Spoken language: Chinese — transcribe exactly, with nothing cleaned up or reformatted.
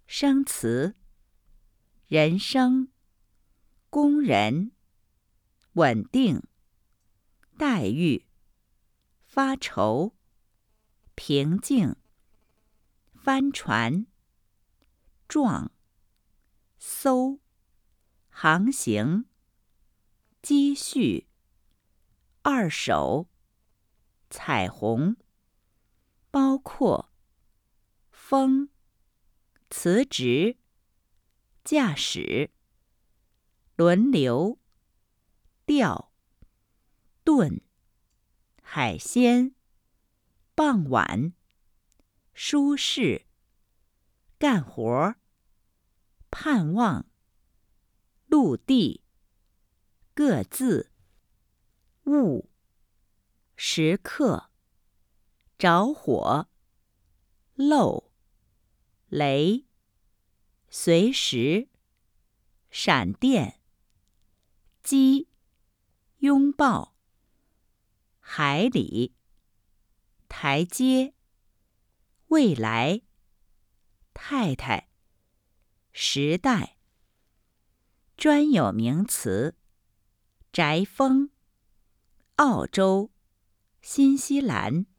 生词：人生、工人、稳定、待遇、发愁、平静、帆船、撞、搜、航行、积蓄、二手、彩虹、包括、风、辞职、驾驶、轮流、调、炖、海鲜、傍晚、舒适、干活、盼望、陆地、各自、雾、时刻、着火、漏、雷、随时、闪电、鸡、拥抱、海里、台阶、未来、太太、时代。专有名词：宅风、澳洲、新西兰。